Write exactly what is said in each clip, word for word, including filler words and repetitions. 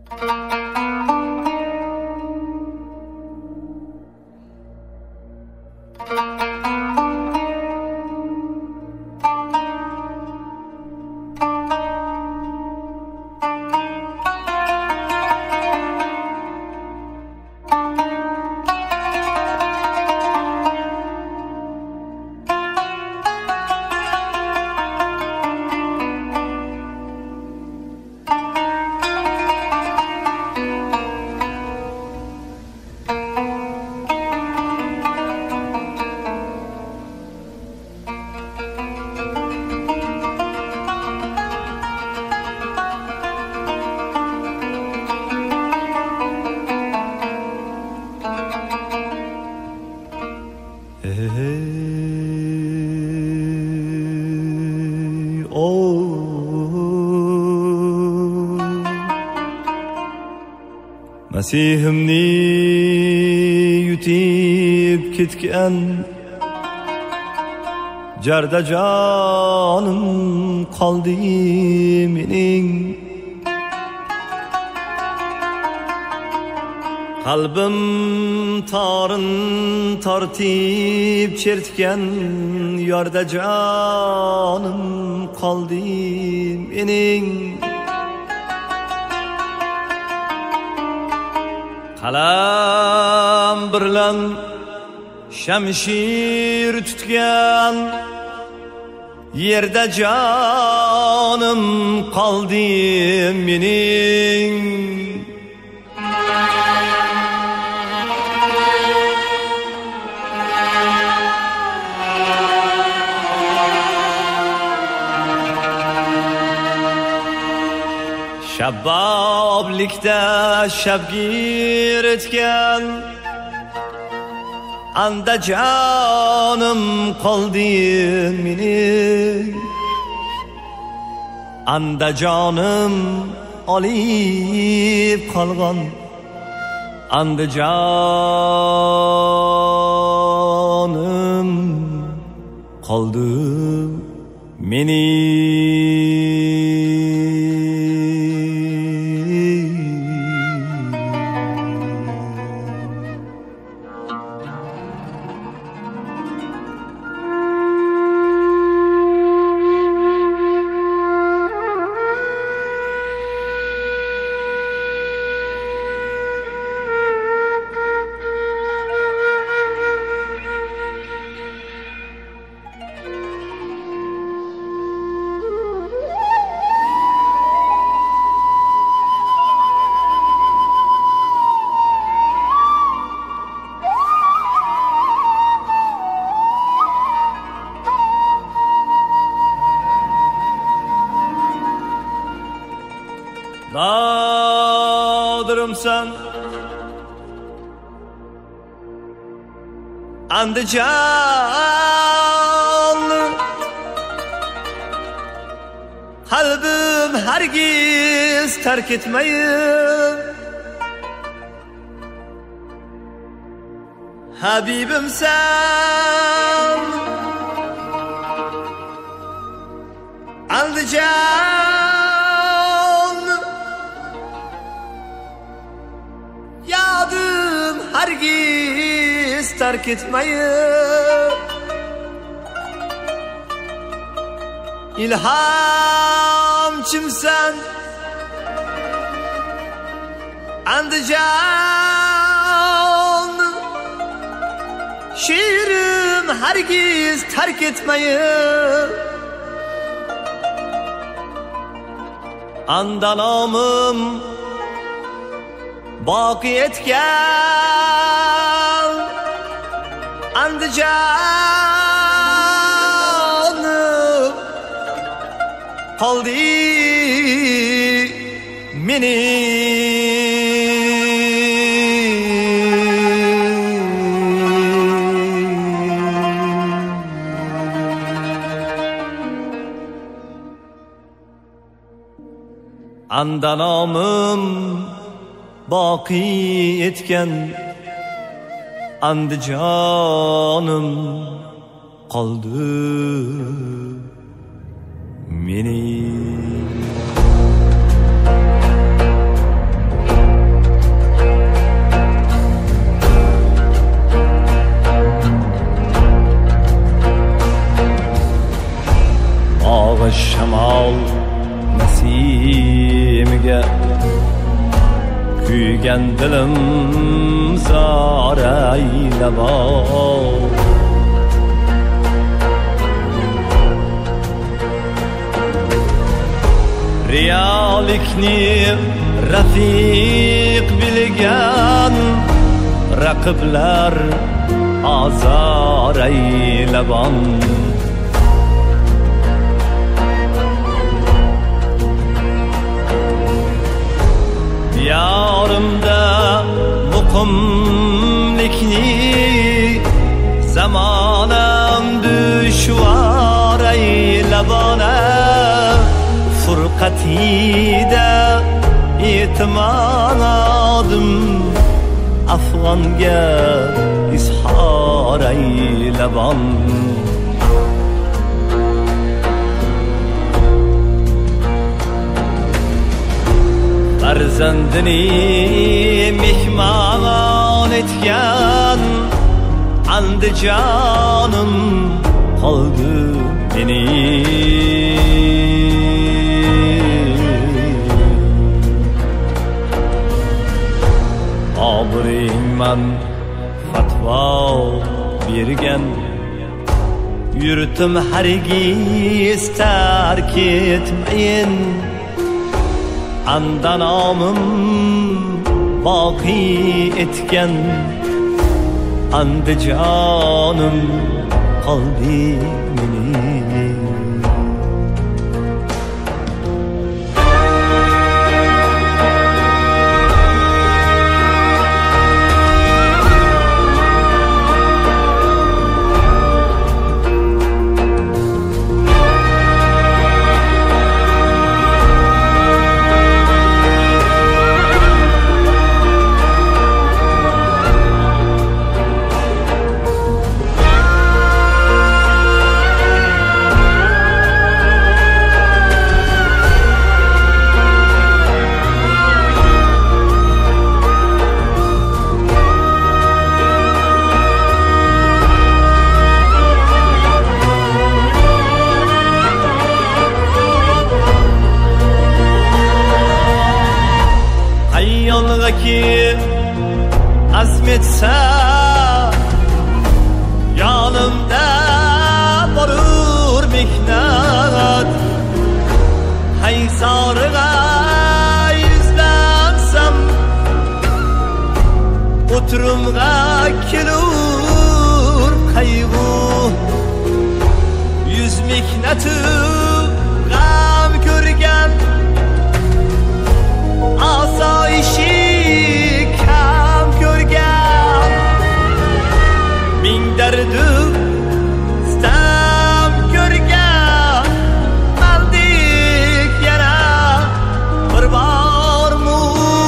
Masihimni yutib ketgan jarda jonim qoldi mening, qalbim torin tortib chertgan yorda jonim qoldi mening. Qalam bilan shamshir tutgan yerda jonim qoldi mening. Shaboblikda shabgir etgan anda jonim qoldi mening, anda jonim olib qolgan, anda jonim qoldi mening. Dadırımsan Andijonli, qalbim hargiz tark etmayin, habibimsan Andijon, yadim hargiz tark etmayin, ilhamchimsan Andijon, she'rim hargiz tark etmayin, anda nomim boqi etgan Andijonim qoldi mening. Anda nomim boqi etgan Andijonim qoldi mening. shamol nasimiga kuygan dilim zor aylab riyolikni rafiq bilgan raqiblar azor aylabon yorimda muqimlikni zamonam dushvor aylabona furqatida yetmadim afg'onga izhor aylabon farzandini mehmon etgan Andijonim qoldi mening obringman fatvo bergan yurtim hargiz tark etmayin andanomim boqiy etgan Andijonim qoldi mening ki azmetse yanımda varur mihnat haysarıga yüzlensem oturumga kelur kaygı yüz mihnatı gam görgen asayişi derdim istem görgen aldık yana bir var mı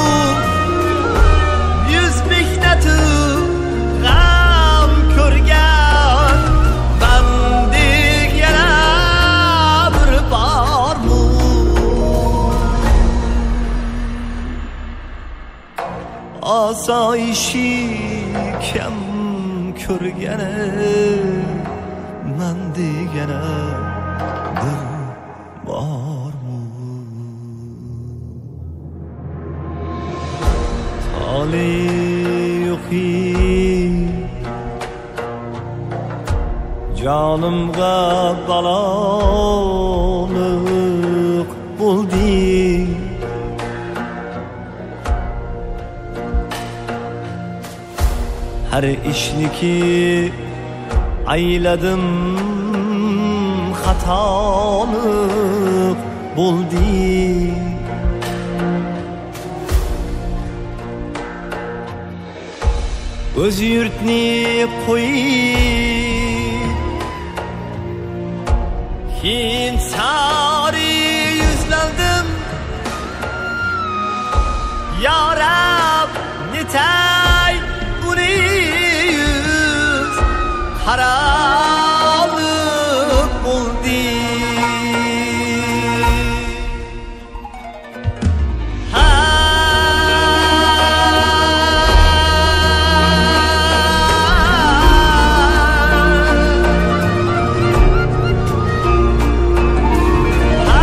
yüz mihnatı gam görgen aldık yana bir var mı asayişi kem körgene men degene bir bormi tali yo'qi jonimga balolik bo'ldi her işniki ayladım xatolik bo'ldi o'z yurtni qo'yib hind sari yuzlandim ya Rab netay yüz karanlık buldu ha ha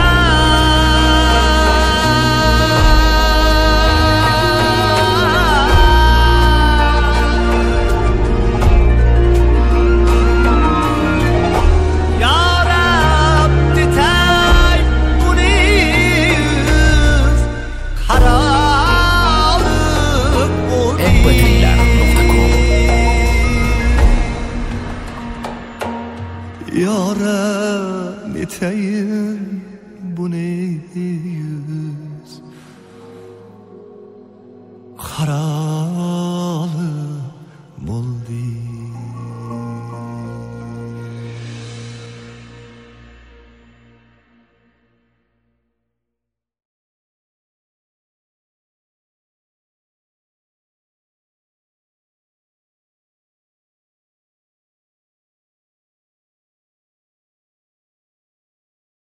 yüz, xarab